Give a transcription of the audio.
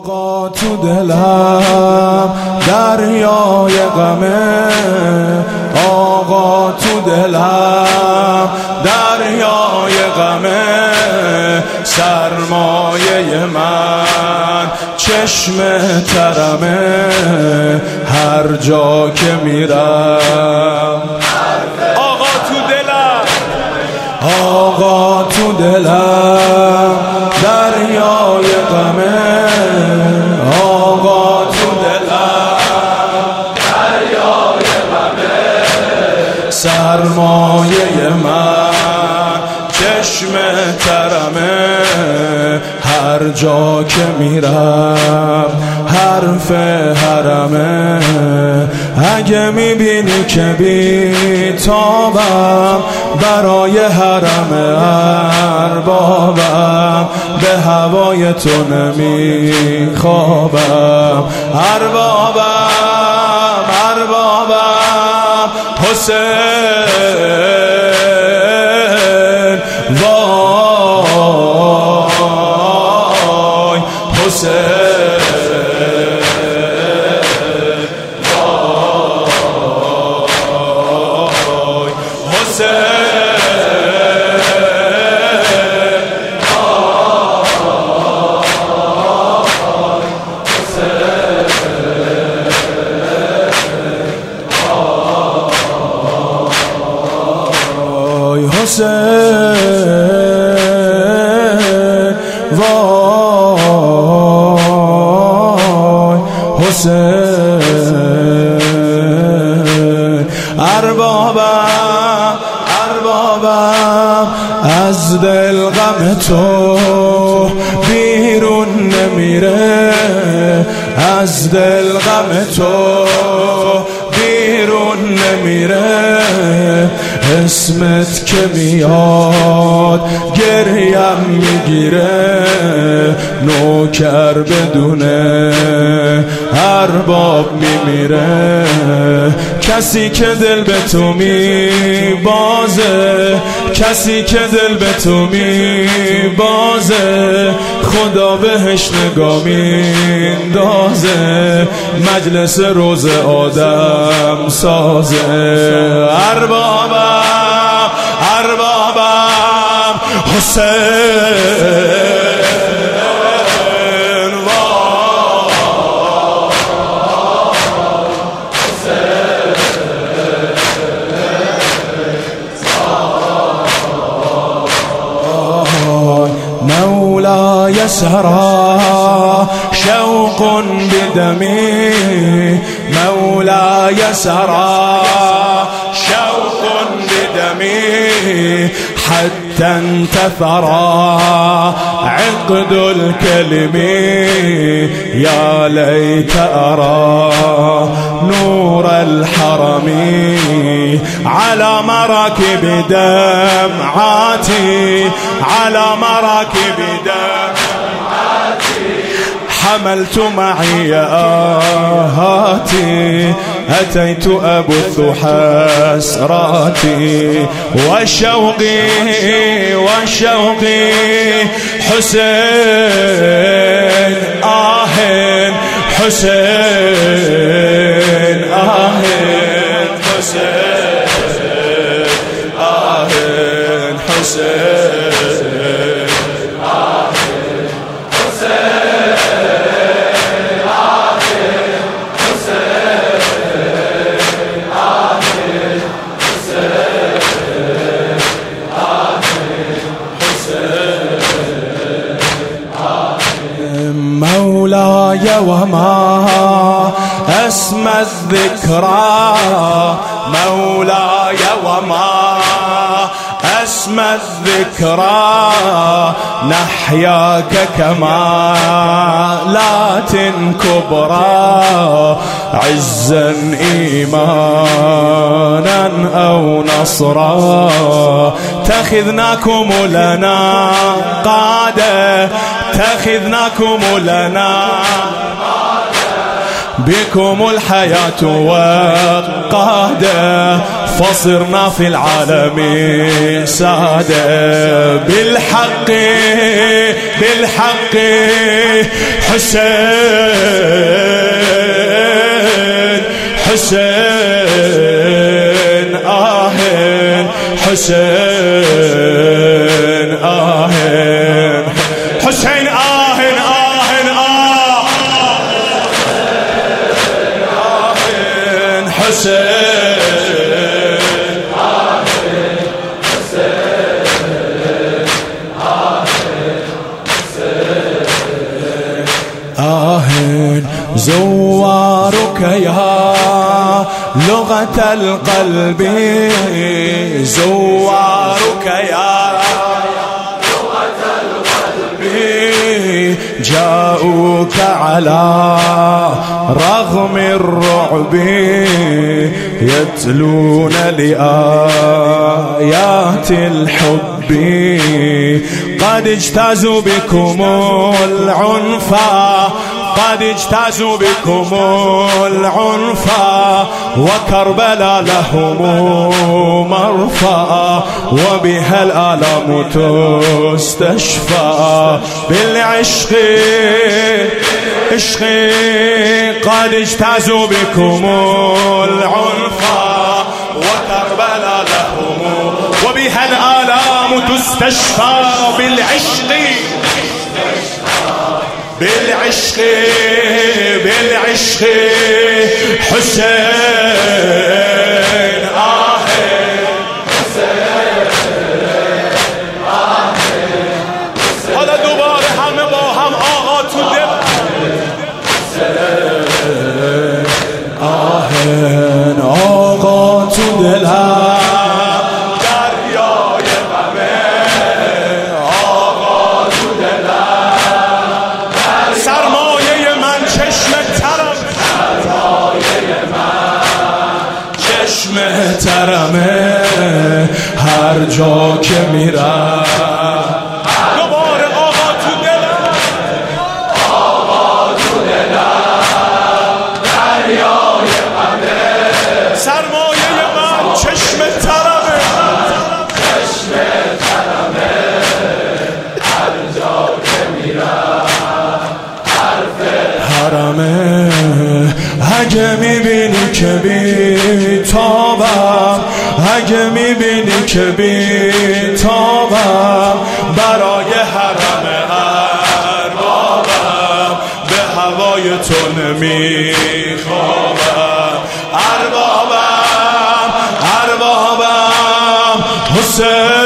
آقا تو دلم دریای غمه، آقا تو دلم دریای غمه، سرمایه من چشم ترمه، هر جا که میرم آقا تو دلم، آقا تو دلم دریای غمه، آقا تو دلم دریای غمه، سرمایه من چشم ترمه، هر جا که میرم حرف حرمه. اگه میبینی که بیتابم برای حرم اربابم، به هوای تو نمیخوابم. اربابم اربابم حسین، وای حسین، وای حسین. اربابم اربابم از دل غم تو بیرون نمیره، از دل غم تو بیرون نمیره. اسمت که میاد گریم میگیره، نوکر بدونه ارباب میمیره. کسی که دل به تو میبازه، کسی که دل به تو میبازه، خدا بهش نگاه میندازه، مجلس روز آدم سازه. اربابم اربابم حسین، مولاي سرى شوق بدمي، مولاي سرى شوق بدمي، حتى انتثرى عقد الكلم. يا ليت أرى نور الحرم على مراكب دمعاتي، على مراكب دمعاتي، حملت معي آهاتي، أتيت أبث حسراتي وشوقي وشوقي. حسين آهن حسين آهن حسين آهن حسين آهن حسين. مولاي وما اسمى الذكرى، مولاي وما اسمى الذكرى، نحياك كمالات كبرى، عزا ايمانا او نصرا. اتخذناكم لنا قاده، اتخذناكم لنا بكم الحياة وقاده، فصرنا في العالم سادة بالحق بالحق حسين حسين آهن حسين آهن حسين آهن آهن آهن حسين آهن زوارك يا لغة القلب زوارك يا لغة القلب جاءوك على رغم الرعب يتلون لآيات الحب قد اجتازوا بكم العنفا قد اجتازوا بكم العنفا وكربلا لهم مرفأ وبها الآلام تستشفى بالعشق عشق قد اجتازوا بكم العنفا وكربلا لهم وبها الآلام تستشفى بالعشق بالعشق بالعشق حسين آهن حسين آهن حالا دوباره همه با هم آقا تو دل آهن آقا تو دلم محترمه هر جا که میرم دوباره آقا تو دلم آقا تو دلم دریای غمه سرمایه من چشم ترمه چشم ترمه هر جا که میرم حرف حرمه اگه میبینی که بی تابم اگه میبینی که بی تابم برای حرم اربابم به هوای تو نمیخوابم اربابم اربابم حسین